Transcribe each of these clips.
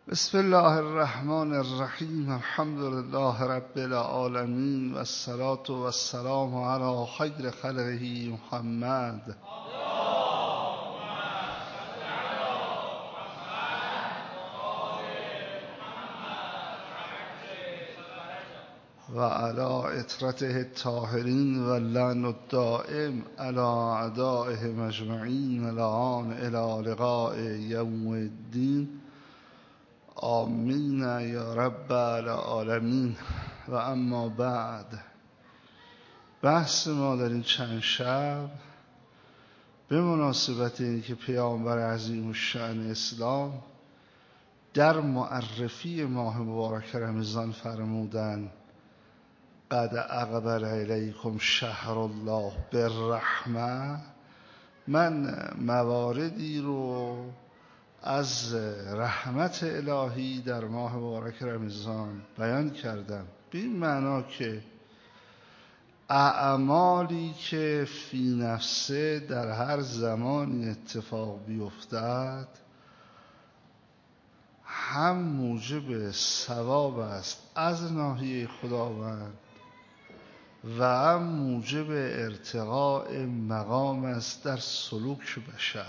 بسم الله الرحمن الرحیم. الحمد لله رب العالمین و الصلاة و السلام علی خیر خلقه محمد و علی اطرته الطاهرین و لعن الدائم علی اعدائهم اجمعین الان الی لقاء یوم الدین. آمین یا رب العالمین. و اما بعد، بحث ما در این چند شب به مناسبت اینکه که پیامبر عظیم الشأن اسلام در معرفی ماه مبارک رمضان فرمودند قد اقبل الیکم شهر الله بالرحمه. من مواردی رو از رحمت الهی در ماه مبارک رمضان بیان کردم، به این معنا که اعمالی که فی نفسه در هر زمانی اتفاق بیفتد هم موجب ثواب است از ناحیه خداوند و هم موجب ارتقاء مقام است در سلوک بشر.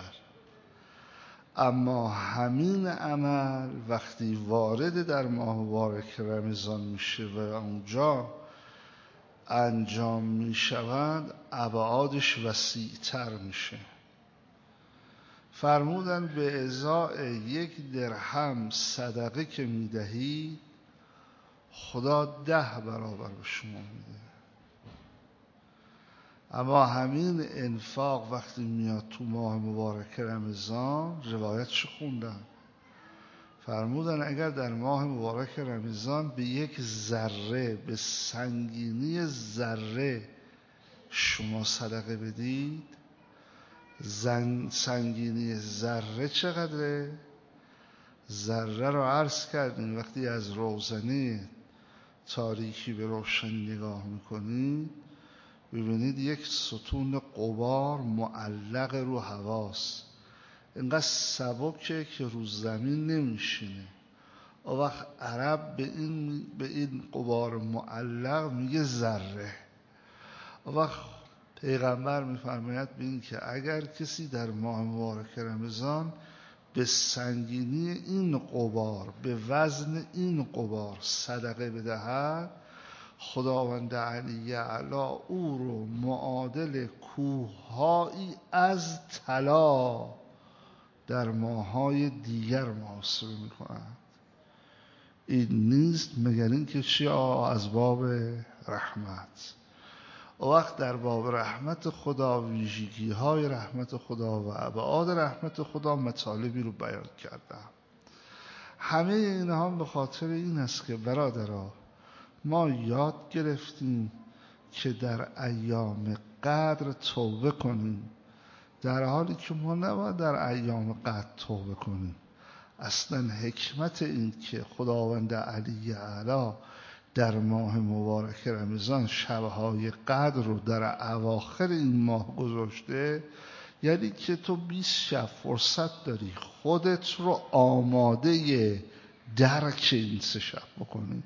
اما همین عمل وقتی وارد در ماه مبارک رمضان میشه و اونجا انجام میشود ابعادش وسیع‌تر میشه. فرمودن به ازای 1 درهم صدقه که میدهی خدا 10 برابر به شما میده. اما همین انفاق وقتی میاد تو ماه مبارک رمضان، روایتش خوندم، فرمودن اگر در ماه مبارک رمضان به 1 ذره، به سنگینی ذره شما صدقه بدید، سنگینی ذره چقدره؟ ذره رو عرض کردیم وقتی از روزنه تاریکی به روشنی نگاه میکنید ببینید 1 ستون غبار معلق رو هواست، اینقدر سبکه که رو زمین نمیشینه. و وقت عرب به این غبار معلق میگه ذره. و وقت پیغمبر میفرماید به این که اگر کسی در ماه مبارک رمضان به سنگینی این غبار، به وزن این غبار صدقه بدهد، خداوند علی اعلی او رو معادل کوه‌هایی از طلا در ماه‌های دیگر محاسبه می‌کند. این نیست مگر این که چی؟ از باب رحمت. و وقت در باب رحمت خدا، ویژگی‌های رحمت خدا و ابعاد رحمت خدا مطالبی رو بیان کردم. همه اینها به خاطر این است که برادرها ما یاد گرفتیم که در ایام قدر توبه کنیم، در حالی که ما نباید در ایام قدر توبه کنیم. اصلا حکمت این که خداوند علی اعلی در ماه مبارک رمضان شبهای قدر رو در اواخر این ماه گذاشته، یعنی که تو 20 شب فرصت داری خودت رو آماده درک این 3 شب بکنی.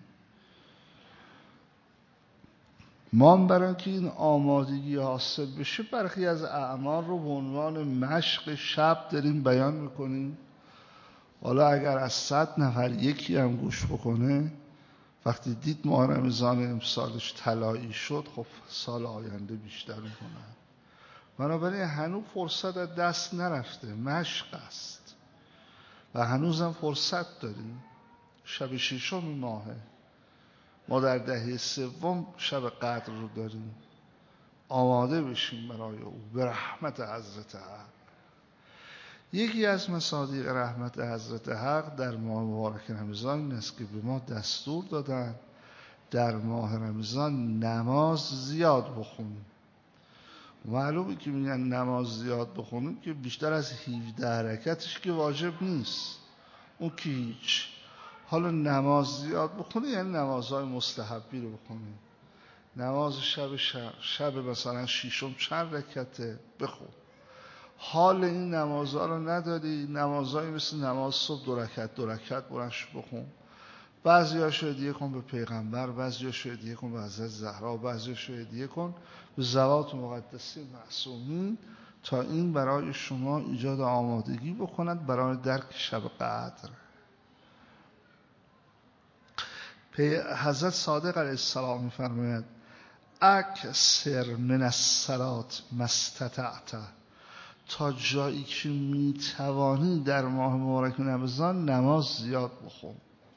ما برای که این آمادگی حاصل بشه برخی از اعمال رو به عنوان مشق شب داریم بیان میکنیم. حالا اگر از 100 نفر یکی هم گوش بکنه، وقتی دید ماه رمضان امسالش طلایی شد، خب سال آینده بیشتر میکنه. بنابراین هنوز فرصت از دست نرفته، مشق است و هنوزم فرصت داریم. شب 6 ماهه، ما در دهه 3 شب قدر رو داریم. آماده بشیم برای او به رحمت حضرت حق. یکی از مصادیق رحمت حضرت حق در ماه مبارک رمضان این است که به ما دستور دادن در ماه رمضان نماز زیاد بخونیم. معلومه که میگن نماز زیاد بخونیم که بیشتر از 17 رکعتش که واجب نیست، اون که هیچ. حالا نماز زیاد بخونی یعنی نمازهای مستحبی رو بخونی. نماز شب مثلا 6 چند رکعته بخون. حال این نمازها رو نداری. نمازهایی مثل نماز صبح 2 رکعت بلند شو بخون. بعضی‌ها هدیه کن به پیغمبر، بعضی‌ها هدیه کن به حضرت زهرا، بعضی‌ها هدیه کن به ذوات مقدسین معصومین، تا این برای شما ایجاد آمادگی بکند برای درک شب قدر. حضرت صادق علیه السلام می‌فرماید اکثر من الصلاة ما استطعت، تا جایی که میتوانی در ماه مبارک رمضان نماز زیاد بخون.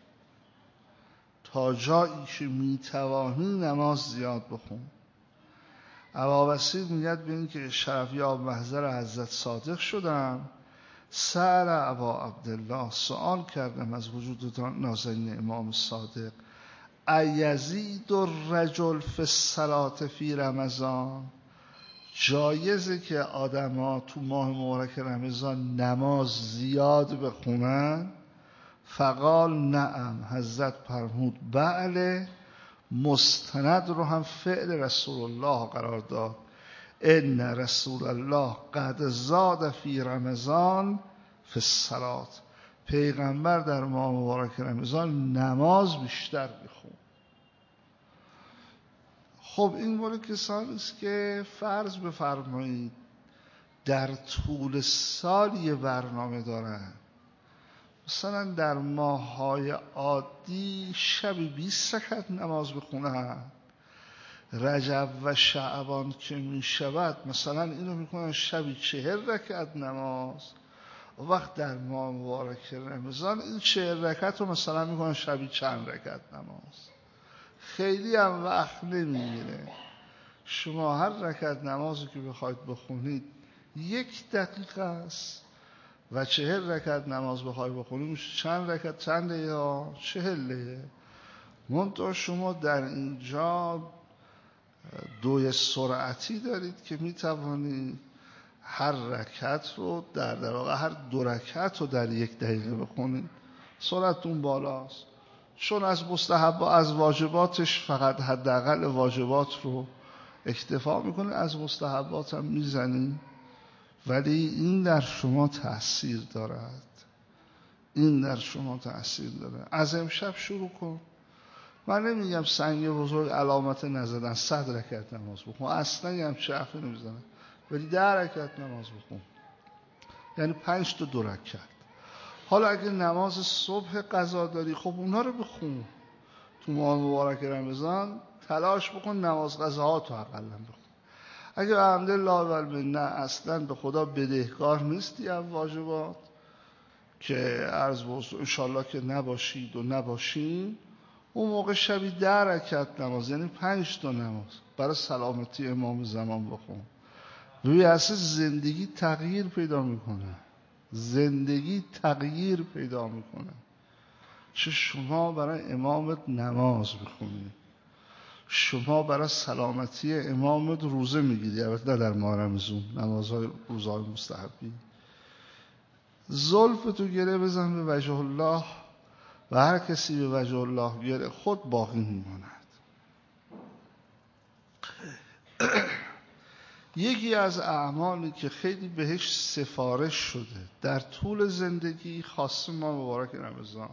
تا جایی که میتوانی نماز زیاد بخون. ابا بصیر میگه به این که شرفیاب محضر حضرت صادق شدم، سأل ابا عبدالله، سوال کردم از وجود نازنین امام صادق، ایزید الرجل فی الصلاة فی رمضان، جایزه که آدما تو ماه مبارک رمضان نماز زیاد بخونن؟ فقال نعم، حضرت فرمود بله. مستند رو هم فعل رسول الله قرار داد، ان رسول الله قد زاد فی رمضان فی الصلاة، پیغمبر در ماه مبارک رمضان نماز بیشتر میخون. خب این مورد کسانی است که فرض بفرمایید در طول سال یه برنامه دارن، مثلا در ماه‌های عادی شب 20 رکعت نماز بخونن، رجب و شعبان که می شود مثلا اینو میکنن شبی 40 رکعت نماز، و وقت در ماه مبارک رمضان این 40 رکعت رو مثلا میکنن شبی چند رکعت نماز. خیلی هم وقت نمیگیره. شما هر رکعت نمازی که بخواید بخونید 1 دقیقه است و 40 رکعت نماز بخواید بخونید میشه چند رکعت؟ چند دقیقه؟ 40 دقیقه. منتها شما در اینجا 2 سرعتی دارید که میتوانید هر رکعت رو در واقع هر 2 رکعت رو در 1 دقیقه بخونید. سرعتون بالاست. چون از مستحب و از واجباتش فقط حداقل واجبات رو اکتفا میکنه، از مستحبات هم میزنید، ولی این در شما تأثیر دارد. این در شما تأثیر داره. از امشب شروع کن. من نمیگم سنگ بزرگ علامت نزدن 100 رکعت نماز بخون، اصلا هم حرفی نمیزنم، ولی 10 رکعت نماز بخون، یعنی 5 تا 2 رکعت. حالا اگه نماز صبح قضا داری خب اونا رو بخون. تو ماه مبارک رمضان تلاش بکن نماز قضاها تو حداقل بخون. اگه الحمدلله والمنه اصلا به خدا بدهکار نیستی از واجبات که عرض بوست انشالله که نباشید و نباشین، اون موقع شبی 10 رکعت نماز، یعنی 5 تا نماز برای سلامتی امام زمان بخون. روی اساس زندگی تغییر پیدا میکنه. زندگی تغییر پیدا میکنه. چه شما برای امامت نماز بخونی، شما برای سلامتی امامت روزه میگیری، البته نه در ماه رمضان، نمازهای روزهای مستحبی. زلف تو گره بزن به وجه الله و هر کسی به وجه الله گره خود باقی میماند. یکی از اعمالی که خیلی بهش سفارش شده در طول زندگی خاصه ما مبارک رمضان،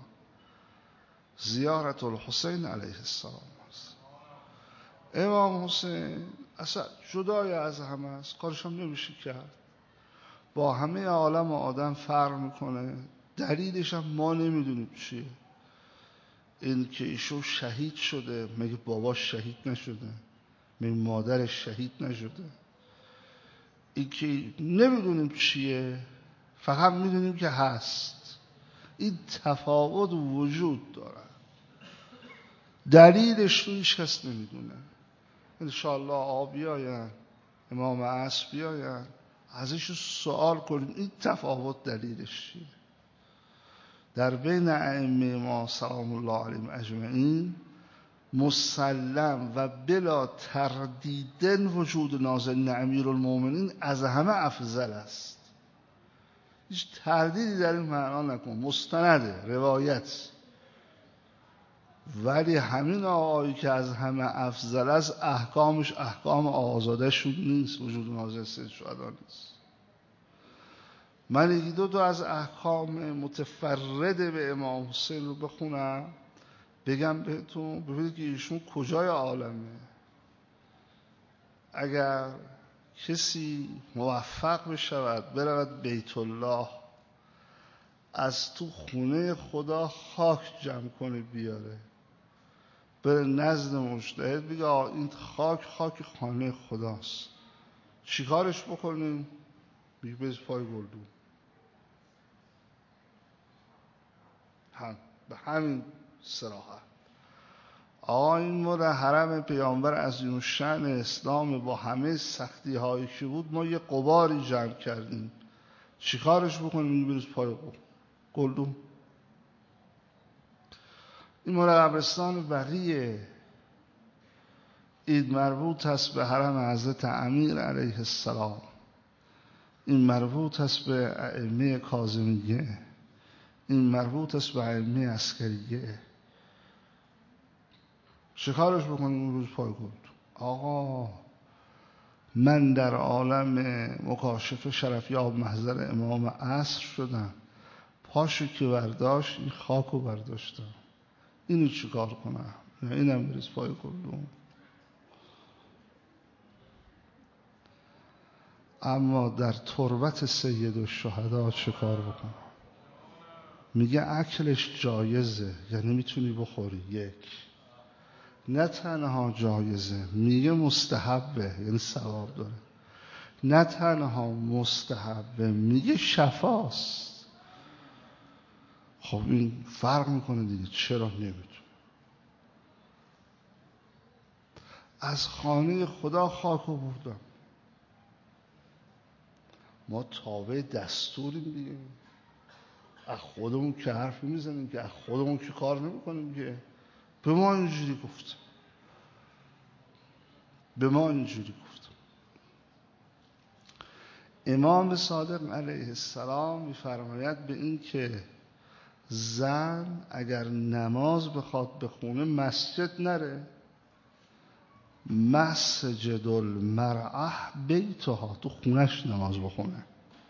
زیارت الحسین علیه السلام است. امام حسین اصلا جدای از همه است، کارش هم نمیشه کرد، با همه عالم و آدم فرق میکنه. دلیلش هم ما نمیدونیم چیه. این که ایشون شهید شده، مگه باباش شهید نشده؟ مگه مادرش شهید نشده؟ این که نمیدونیم چیه، فقط میدونیم که هست. این تفاوت وجود داره، دلیلش رو هیچ کس نمیدونه. انشاءالله آبی آین امام عصر بیاین ازش سوال کنیم این تفاوت دلیلش چیه. در بین ائمه ما سلام الله علیهم اجمعین مسلم و بلا تردیدن وجود نازنین امیرالمومنین از همه افضل است. هیچ تردیدی در این معنا نکن، مستنده، روایت. ولی همین آقایی که از همه افضل است احکامش احکام آزاده شد نیست، وجود نازنین سید شهدا نیست. من یکی دو تا از احکام متفرد به امام حسین رو بخونم بگم بهتون، ببینید که ایشون کجای عالمه. اگر کسی موفق بشود برود بیت الله، از تو خونه خدا خاک جمع کنه بیاره، بره نزد مجتهد بگه این خاک خانه خداست، چیکارش بکنیم؟ میگه بز پای گلدون. به همین صراحت. آقا این مورد حرم پیامبر عظیم الشأن اسلام با همه سختی هایی که بود ما یه غباری جمع کردیم، چیکارش بکنیم؟ میگه بز پای گلدون. این مورد قبرستان بقیه، این مربوط است به حرم حضرت امیر علیه السلام، این مربوط است به ائمه کاظمیه، این مربوط است به ائمه عسکریه. چیکارش بکنیم؟ اون روز پای گلدون. آقا من در عالم مکاشفه شرفیاب محضر امام عصر شدم، پاشو که برداشت این خاکو برداشتم، اینو چیکار کنم؟ اینم بریز پای گلدون. اما در تربت سید الشهدا چه کار بکنم؟ میگه اکلش جایزه، یعنی میتونی بخوری. یک، نه تنها جایزه، میگه مستحبه، یعنی ثواب داره. نه تنها مستحبه، میگه شفاست. خب این فرق میکنه دیگه، چرا نمیتونه؟ از خانه خدا خاک آوردم، ما تابع دستوریم دیگه، از خودمون که حرف میزنیم که از خودمون که کار نمیکنیم که. به ما اینجوری گفت، به ما اینجوری گفت. امام صادق علیه السلام میفرماید به این که زن اگر نماز بخواد بخونه مسجد نره، مسجد المرأة بیتها، تو خونش نماز بخونه.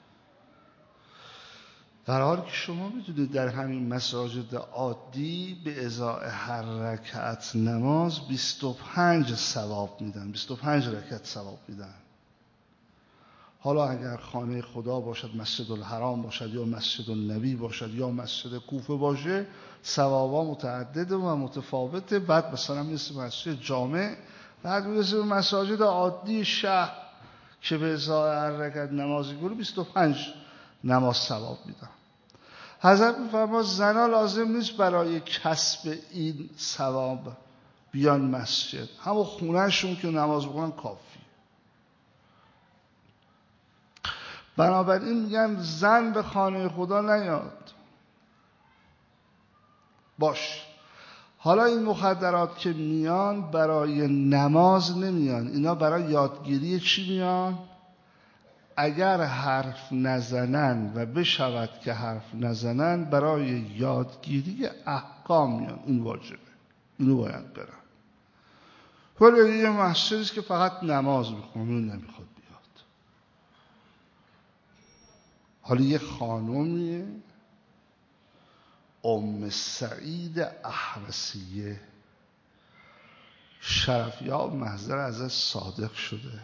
در حالی که شما میدونید در همین مساجد عادی به ازای هر رکعت نماز 25 ثواب میدن، 25 رکعت ثواب میدن. حالا اگر خانه خدا باشد، مسجد الحرام باشد یا مسجد النبی باشد یا مسجد کوفه باشه، ثوابا متعدده و متفاوته. بعد مثلا مثل مسجد جامع، بعد میرسه به مساجد عادی شهر که به ازای هر رکعت نمازی گونه 25 نماز ثواب میدن. حضرت میفرماید زنا لازم نیست برای کسب این ثواب بیان مسجد، همون خونهشون که نماز بخونن کافی. بنابراین میگن زن به خانه خدا نیاد. باش، حالا این مخدرات که میان برای نماز نمیان، اینا برای یادگیری چی میان؟ اگر حرف نزنن و بشود که حرف نزنن، برای یادگیری احکام میان. این واجبه، اینو باید برن. ولی یه مسجدیست که فقط نماز میخونه، نمیخواد بیاد. حالا یه خانومیه ام سعید احوصیه، شرفیاب محضر حضرت صادق شده.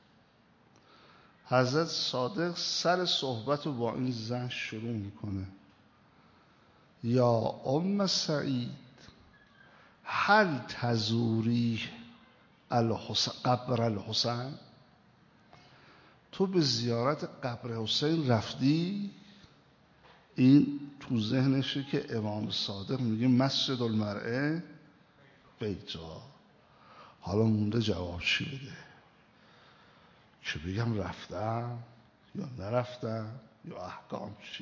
حضرت صادق سر صحبت رو با این زن شروع میکنه: یا ام سعید هل تزوری قبر الحسین؟ تو به زیارت قبر حسین رفتی؟ این تو ذهنشه که امام صادق میگه مسجد المرأة بیتها. حالا مونده جواب چی بده، که بگم رفتم یا نرفتم یا احکام چیه.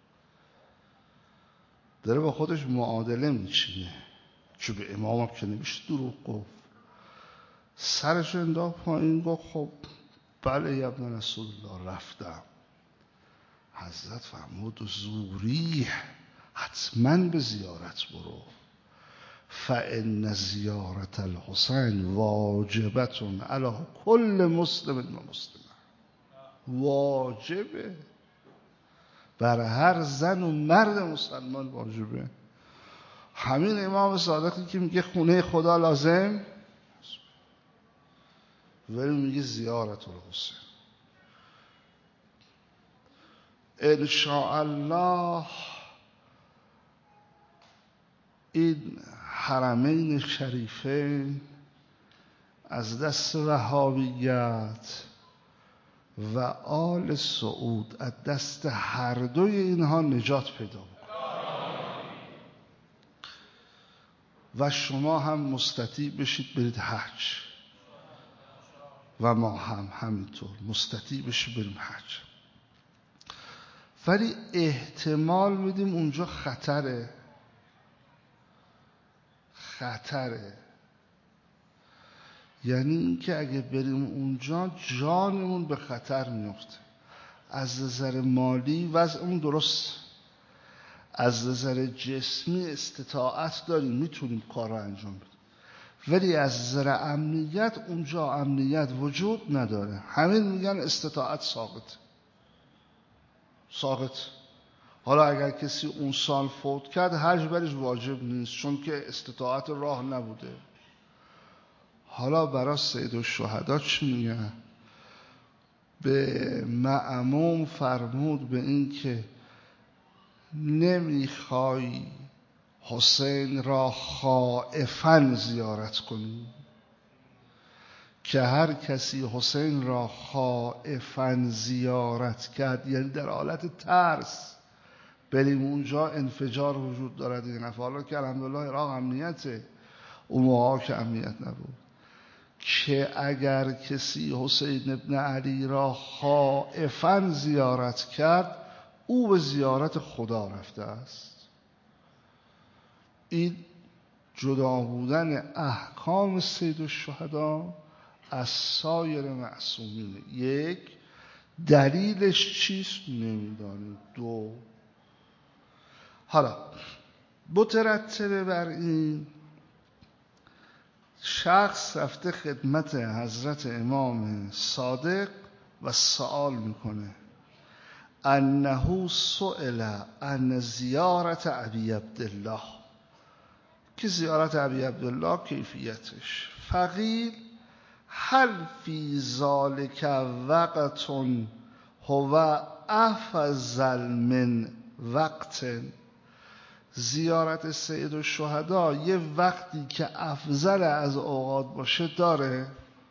داره با خودش معادله میچینه که به امام که نمیشه دروغ گفت. سرش انداخت پایین، گفت خب بله یا ابن رسول الله رفتم. حضرت فرمود زوری، حتما به زیارت برو، فان زیارت الحسین واجبت علی کل مسلم و مسلمه. واجبه. بر هر زن و مرد مسلمان واجبه. همین امام صادقی که میگه خونه خدا لازم، ولی میگه زیارت الحسین. انشاءالله این حرمین شریفین از دست وهابیت و آل سعود، از دست هر دوی اینها نجات پیدا بکنه و شما هم مستطیع بشید برید حج و ما هم همینطور مستطیع بشید بریم حج. ولی احتمال میدیم اونجا خطره. یعنی اینکه اگه بریم اونجا جانمون به خطر میفته. از نظر مالی وضعمون درست، از نظر جسمی استطاعت داریم، میتونیم کار رو انجام بدیم، ولی از نظر امنیت اونجا امنیت وجود نداره. همین میگن استطاعت ساقط. حالا اگر کسی اون سال فوت کرد حج برش واجب نیست، چون که استطاعت راه نبوده. حالا برای سید الشهدا چی میگن؟ به مأموم فرمود به این که نمیخوای حسین را خائفاً زیارت کنی، که هر کسی حسین را خائفاً زیارت کرد، یعنی در حالت ترس، بریم اونجا انفجار وجود دارد. این حالا که الحمدلله عراق امنیته، اون موقع که امنیت نبود، که اگر کسی حسین ابن علی را خائفاً زیارت کرد او به زیارت خدا رفته است. این جدا بودن احکام سید الشهدا از سایر معصومین. یک، دلیلش چیست نمیدانیم. دو، حالا مترتب بر این شخص رفته خدمت حضرت امام صادق و سوال میکنه انه سئل عن زیارت ابی عبدالله، که زیارت ابی عبدالله کیفیتش. فقیل هل فی ذلک وقت هو افضل من وقت؟ زیارت سید الشهدا یه وقتی که افضل از اوقات باشه داره؟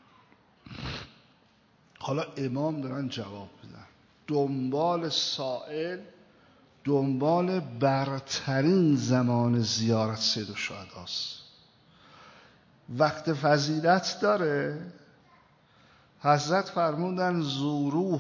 حالا امام دارن جواب بدن، دنبال سائل دنبال برترین زمان زیارت سید الشهداست. وقت فضیلت داره؟ حضرت فرمودن زوروه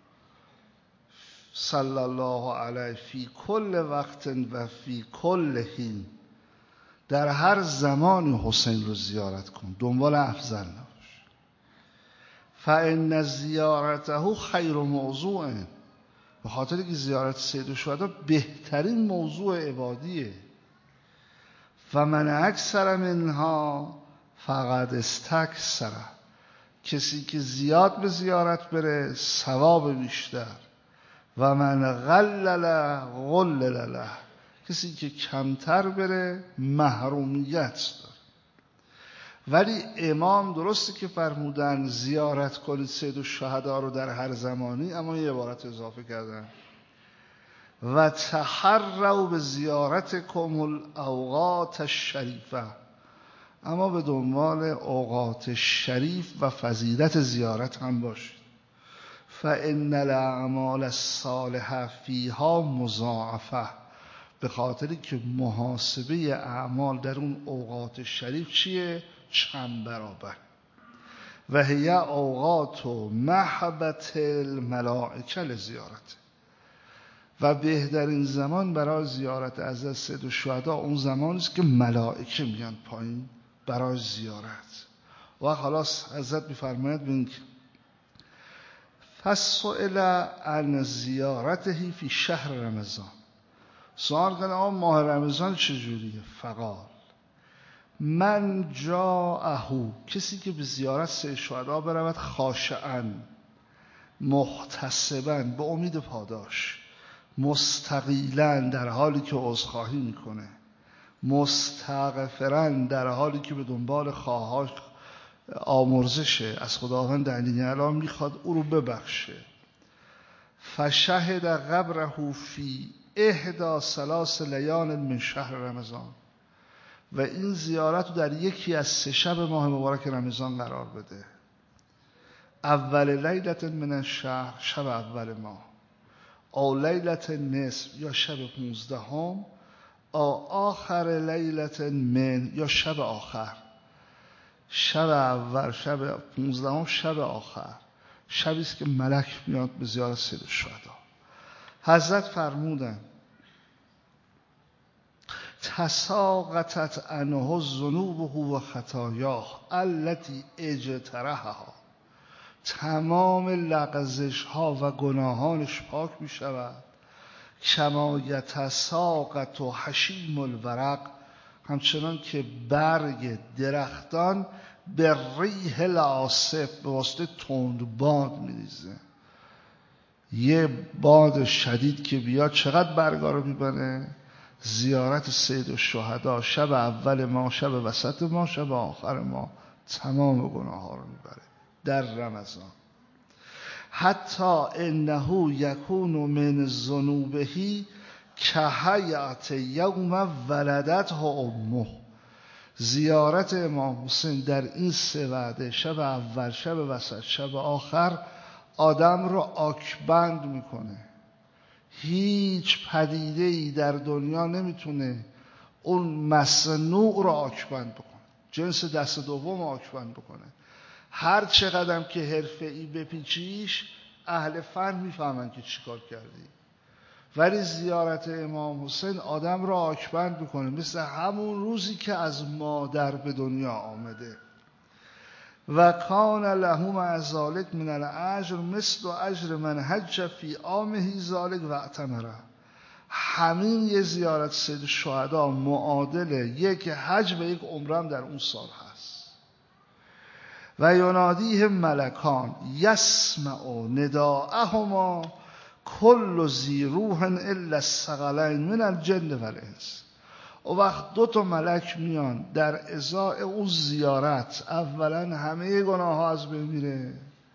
صلی الله علیه فی کل وقت و فی کل حین، در هر زمانی حسین رو زیارت کن، دنبال افضل نباش. فان زیارته خیر موضوع، به خاطر که زیارت سید الشهدا بهترین موضوع عبادیه. فمن اکثر منها فقد استکثر، کسی که زیاد به زیارت بره ثواب بیشتر. و من غلل غلل له، کسی که کمتر بره محرومیت داره. ولی امام درسته که فرمودن زیارت کنید سید الشهدا رو در هر زمانی، اما یه عبارت اضافه کردن و تحروا به زیارتکم الاوقات الشریفه، اما به دنبال اوقات شریف و فضیلت زیارت هم باشید. فان الاعمال الصالحه فیها مضاعفه، به خاطری که محاسبه اعمال در اون اوقات شریف چیه؟ چند برابر. و هی اوقات محبت الملائکه لزیارت، و بهترین زمان برای زیارت از سید الشهدا اون زمانی است که ملائکه میان پایین برای زیارت. و خلاص حضرت میفرماید ببین فسئل عن زیارته فی شهر رمضان، سوال کردن آقا ماه رمضان چجوریه؟ فقال من جاءه، کسی که به زیارت سید الشهدا برود خاشعاً محتسباً، به امید پاداش، مستقیلا در حالی که عذرخواهی میکنه، مستغفرا در حالی که به دنبال خواهاش آمرزشه، از خداوند علی‌اعلی میخواد او رو ببخشه. فشهد قبره فی 31 لیال من شهر رمضان، و این زیارت رو در یکی از 3 شب ماه مبارک رمضان قرار بده. اول لیلت من الشهر، شب اول ماه، او لیلت نصف یا شب 15 او آخر لیلت من یا شب آخر. شب اول، شب 15 شب آخر، شبی است که ملک میاد به زیارت سید الشهدا. حضرت فرمودن تساقطت عنه ذنوبه و خطایاه التي اجترحها، تمام لغزش ها و گناهانش پاک می شود. کما یتساقط حشیم الورق، همچنان که برگ درختان به ریح العاصف، به واسطه تند باد میریزه. یه باد شدید که بیاد چقدر برگا رو میبره؟ زیارت سید الشهدا شب اول ما، شب وسط ما، شب آخر ما، تمام گناه ها رو میبره در رمضان. حتی انه یکون من ذنوبه کهیئت یوم ولدته امه. زیارت امام حسین در این 3 وعده، شب اول، شب وسط، شب آخر، آدم رو آکبند میکنه. هیچ پدیده‌ای در دنیا نمیتونه اون مصنوع رو آکبند بکنه، جنس دست دوم آکبند بکنه. هر چقدر که حرفه‌ای بپیچیش، اهل فن میفهمن که چی کار کردی. ولی زیارت امام حسین آدم را آکبند میکنه، مثل همون روزی که از مادر به دنیا آمده. و کان له مع ذلک من الاجر مثل اجر من حج فی عامه ذلک و اعتمره. همین یه زیارت سید الشهدا معادل یک حج و یک عمره در اون سال هست. و ینادیه ملکان یسمع نداءهما کل ذی روح الا الثقلین من الجن و الانس. و وقت 2 ملک میان در ازای اون زیارت، اولا همه گناه ها از بین میره،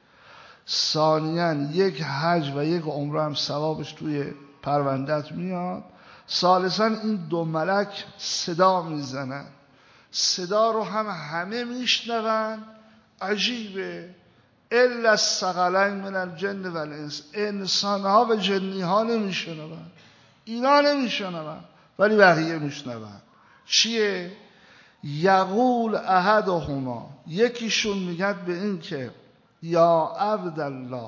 ثانیاً یک حج و یک عمره هم ثوابش توی پروندت میاد، ثالثاً این 2 ملک صدا میزنن، صدا رو هم همه میشنون. عجیبه، الا الثقلین من الجن و الانس، انسان ها و جنی ها نمیشنون، اینا نمیشنون ولی بقیه میشنون. چیه؟ یقول احدهما، یکیشون میگد به این که یا عبدالله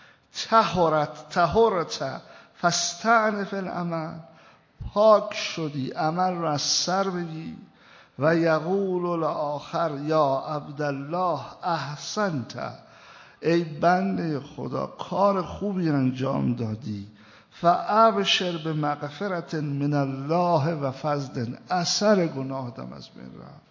طهرت فاستأنف العمل، پاک شدی عمل رو از سر بگی. و یقول الاخر یا عبدالله احسنت، ای بنده خدا کار خوبی انجام دادی. فابشر بمغفرة من الله و فضل، اثر گناه دم از بین رفت.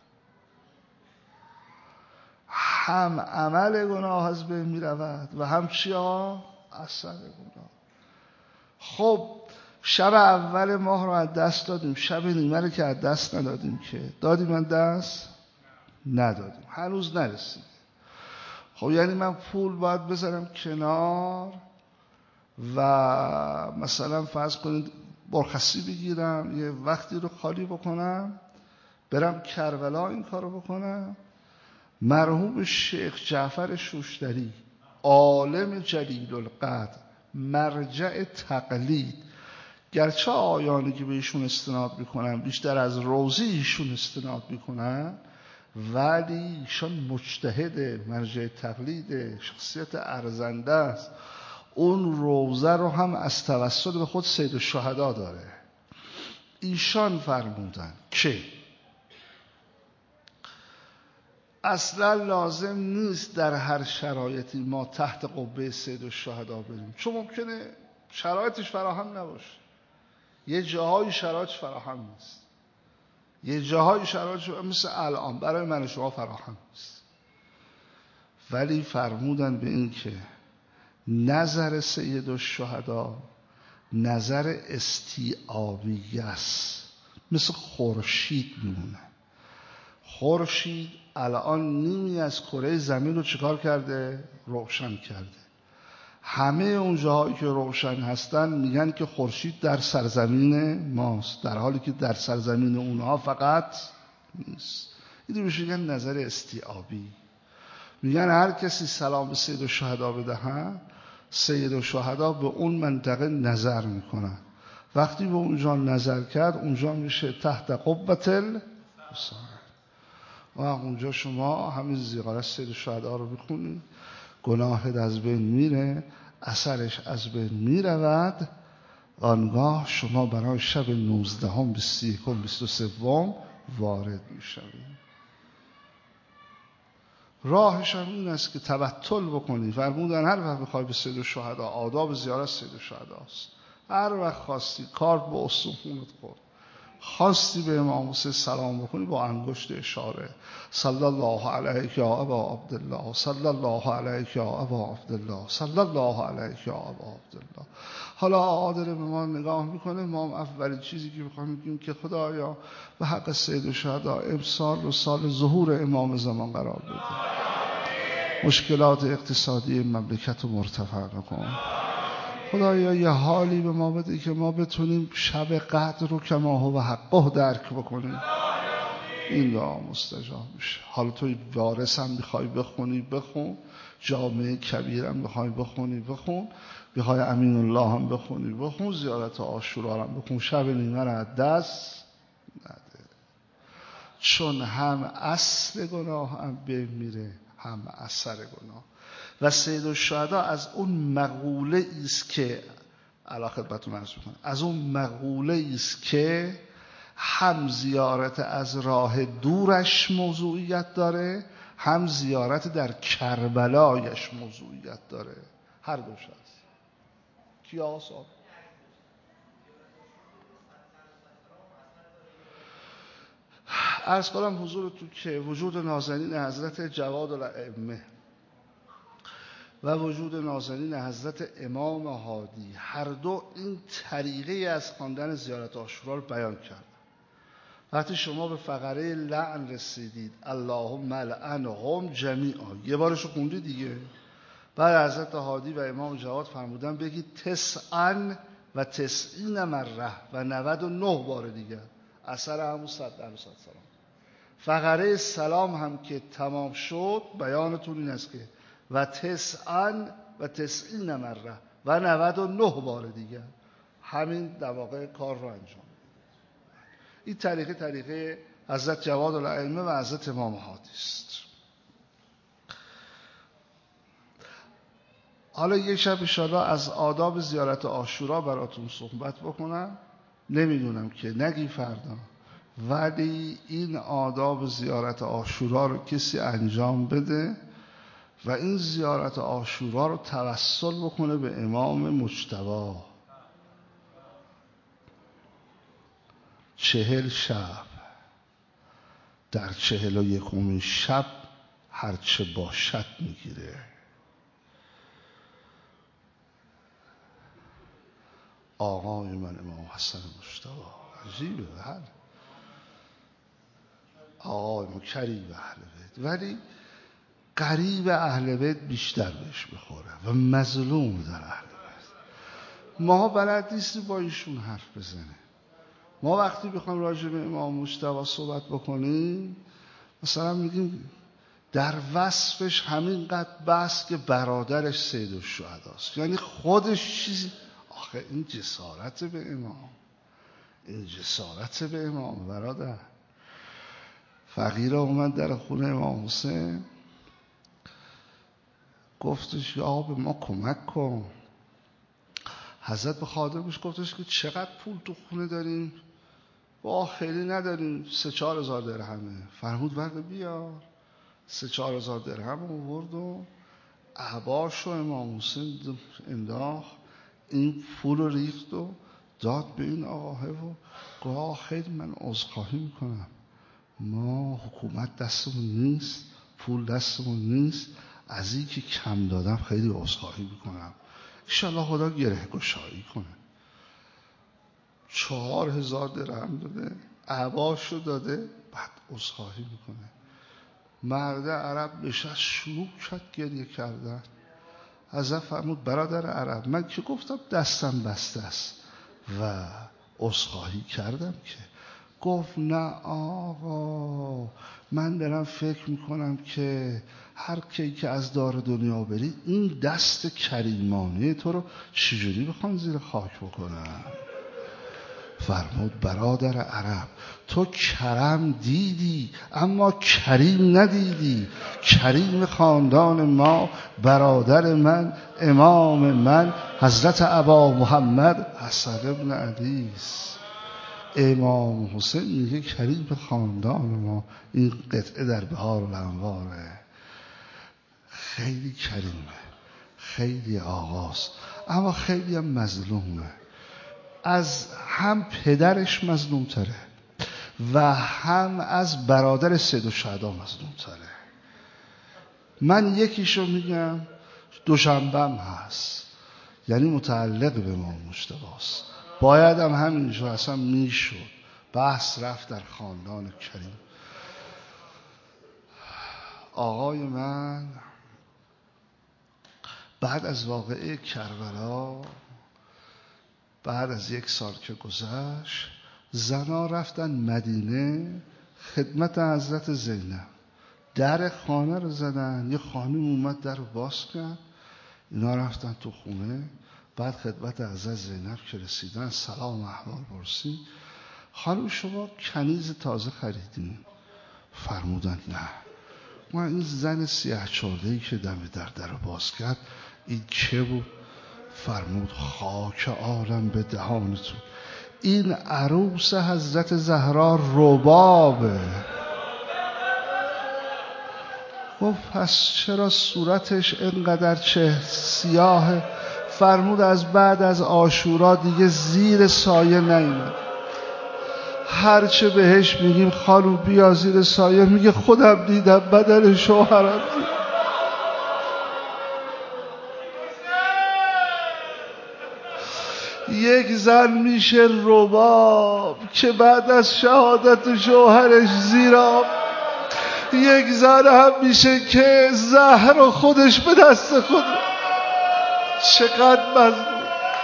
هم عمل گناه از بین می رود و هم چیا؟ اثر گناه. خب شب اول ماه رو از دست دادیم، شب نیمه رو که از دست ندادیم که دادیم من دست؟ ندادیم، هنوز نرسید. خب یعنی من پول باید بذارم کنار و مثلا فرض کنید مرخصی بگیرم، یه وقتی رو خالی بکنم، برم کربلا این کارو بکنم. مرحوم شیخ جعفر شوشتری، عالم جلیل القدر، مرجع تقلید، گرچه آیانی که به ایشون استناد میکنن بیشتر از روزی ایشون استناد میکنن، ولی ایشان مجتهد، مرجع تقلید، شخصیت ارزنده است. اون روزه رو هم از توسل به خود سید الشهدا داره. ایشان فرمودن که اصلا لازم نیست در هر شرایطی ما تحت قبه سید الشهدا بریم، چون ممکنه شرایطش فراهم نباشه. یه جاهای شرایطش فراهم نیست، یه جاهای شرایطش مثل الان برای من شما فراهم نیست. ولی فرمودن به این که نظر سید الشهدا نظر استیعابی است، مثل خورشید میمونه. خورشید الان نیمی از کره زمین رو چیکار کرده؟ روشن کرده. همه اون جاهایی که روشن هستن میگن که خورشید در سرزمین ماست، در حالی که در سرزمین اونها فقط نیست. این بهش میگن نظر استیعابی. میگن هر کسی سلام به سید الشهدا بدهن، سید الشهدا به اون منطقه نظر میکنن. وقتی به اونجا نظر کرد، اونجا میشه تحت قبة الوسائل. و اونجا شما همین زیارت سید الشهدا رو بخونید، گناهت از بین میره، اثرش از بین میرود. آنگاه شما برای شب 19 21 23 وارد میشوید. راهش هم این است که تبتل بکنی. فرمودن هر وقت بخوای به سید الشهدا، آداب زیارت سید الشهدا است، هر وقت خواستی کارت به استخونت خورد، خواستی به امام حسین سلام بکنی، با انگشت اشاره صلی الله علیک یا ابا عبدالله، صلی الله علیک یا ابا عبدالله، صلی الله علیک یا ابا عبدالله. حالا عادل به ما نگاه میکنه، ما هم اولین چیزی که میخوایم میگیم که خدایا به حق سید الشهدا امسال رو سال ظهور امام زمان قرار بده، مشکلات اقتصادی مملکت رو مرتفع بکن. خدایا یه حالی به ما بده که ما بتونیم شب قدر رو که ما هو حقه درک بکنیم. این دعا مستجاب میشه. حالا توی وارث هم میخوای بخونی بخون، جامعه کبیر هم میخوای بخونی بخون، میخوای امین الله هم بخونی بخون، زیارت عاشورا هم بخون. شب نیمه رو از دست نده، چون هم اصل گناه هم بمیره، هم اثر گناه. و سید الشهدا از اون مقوله است که علا خدمتتون عرض می‌کنم، از اون مقوله است که هم زیارت از راه دورش موضوعیت داره، هم زیارت در کربلایش موضوعیت داره. هر دوش هست. کیا صاحب؟ عرض کنم حضورتون که وجود نازنین حضرت جواد الائمه و وجود نازنین حضرت امام هادی، هر دو این طریقه از خواندن زیارت عاشورا رو بیان کرد. وقتی شما به فقره لعن رسیدید، اللهم لعنهم جمیعا، یه بارشو خوندید دیگه. بعد حضرت هادی و امام جواد فرمودن بگید 99 مره و 99 بار دیگه، اثر همون 100 سلام. فقره سلام هم که تمام شد، بیانتون این است که و 99 مره و 99 بار دیگه، همین در واقع کار رو انجام. این طریقه حضرت جواد الائمه و حضرت امام هادی است. حالا یک شب انشاءالله از آداب زیارت عاشورا براتون صحبت بکنم. نمیدونم که نگی فردا، ولی این آداب زیارت عاشورا رو کسی انجام بده و این زیارت عاشورا رو توسل بکنه به امام مجتبی. 40 شب، در 41 شب هرچه باشد میگیره. آقای من امام حسن مجتبی عجیبه، بله، آقای من کریم اهل بیت، ولی قریب اهل بیت بیشتر بهش بخوره و مظلوم در اهل بیت. ما بلد نیستیم با ایشون حرف بزنه. ما وقتی بخوایم راجع به امام مجتبی صحبت بکنیم، مثلا میگیم در وصفش همینقدر بس که برادرش سید الشهداست، یعنی خودش چیزی. آخه این جسارت به امام، این جسارت به امام. برادر فقیر اومد در خونه امام حسین، گفتش یا به ما کمک کن. حضرت به خادمش گفتش که چقدر پول تو خونه داریم؟ با خیلی نداریم، 3-4 هزار درهمه. فرمود ورد بیار. 3-4 هزار درهم آورد و احباش و امام حسین انداخت، این پول رو ریخت و داد به این آقاه و گفت خیلی من عذرخواهی میکنم، ما حکومت دستمون نیست، پول دستمون نیست، از این که کم دادم خیلی عذرخواهی میکنم، انشالله خدا گره گشایی کنه. 4,000 درهم داده، عباشو داده، بعد عذرخواهی میکنه. مرد عرب نشست شروع کرد گریه کردن. حضرت فرمود برادر عرب، من که گفتم دستم بسته است و عذرخواهی کردم که؟ گفت نه آقا، من دارم فکر میکنم که هر کی که از دار دنیا بری این دست کریمانه تو رو چجوری بخوام زیر خاک بکنم. فرمود برادر عرب، تو کرم دیدی اما کریم ندیدی. کریم خاندان ما، برادر من، امام من، حضرت ابا محمد حسن ابن علی است. امام حسین میگه کریم خاندان ما. این قطعه در بهار الانواره. خیلی کریمه، خیلی آقاست، اما خیلی هم مظلومه. از هم پدرش مظلوم تره و هم از برادر سید الشهدا مظلوم تره. من یکیشو میگم، دوشنبهم هست، یعنی متعلق به امام مجتبی است. باید هم همینجا اصلا میشد بحث رفت در خاندان کریم. آقای من بعد از واقعه کربلا، بعد از 1 سال که گذشت، زنا رفتن مدینه خدمت حضرت زینب. در خانه رو زدن، یه خانم اومد در رو باز کرد، اینا رفتن تو خونه. بعد خدمت حضرت زینب که رسیدن سلام احوال پرسید. خانم شما کنیز تازه خریدین؟ فرمودن نه. ما این زن سیاه چرده‌ای که دم در رو باز کرد این چه بود؟ فرمود خاک عالم به دهانتون، این عروس حضرت زهرا ربابه. گفت پس چرا صورتش اینقدر چه سیاهه؟ فرمود از بعد از عاشورا دیگه زیر سایه نیومد. هرچه بهش میگیم خانم بیا زیر سایه، میگه خودم دیدم بدن شوهرم. یک زن میشه رباب که بعد از شهادت شوهرش زیرا، یک زن هم میشه که زهر و خودش به دست خود. چقدر مظلوم.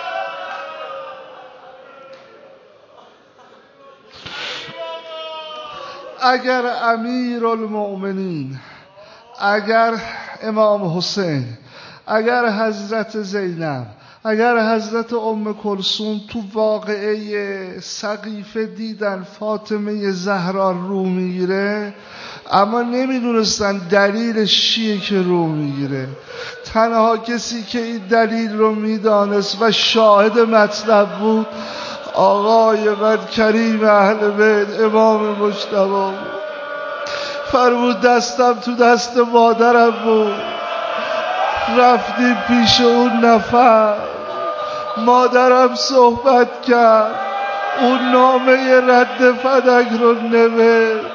اگر امیرالمؤمنین، اگر امام حسین، اگر حضرت زینب، اگر حضرت ام کلثوم تو واقعه سقیفه دیدن فاطمه زهرا رو میگیره، اما نمیدونستن دلیلش چیه که رو میگیره. تنها کسی که این دلیل رو میدانست و شاهد مطلب بود آقای من کریم اهل بیت امام مجتبی بود. فرمود دستم تو دست مادرم بود، رفتیم پیش اون نفر، مادرم صحبت کرد، اون نامه رد فدک رو نوشت.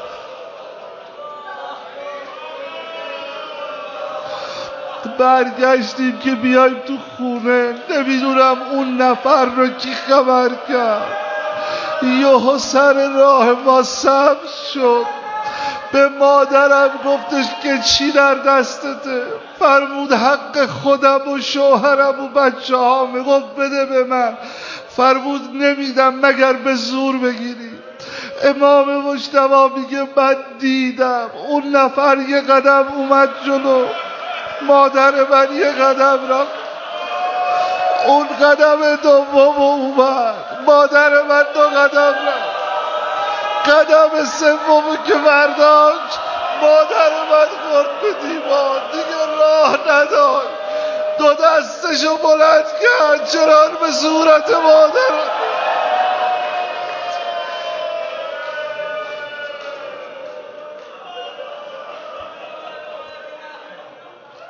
برگشتیم که بیایم تو خونه، نمیدونم اون نفر رو کی خبر کرد. یهو سر راه ما سبز شد، به مادرم گفتش که چی در دستته؟ فرمود حق خودم و شوهرم و بچه ها. میگفت بده به من. فرمود نمیدم مگر به زور بگیری. امام مجتبی میگه من دیدم اون نفر یه قدم اومد جلو، مادر من یه قدم رفت، اون قدم دوم اومد، مادر من 2 قدم رفت، قدم سوم که برداشت مادر من خورد به دیوار، دیگه راه نداشت. 2 دستشو بلند کرد چرا به صورت مادر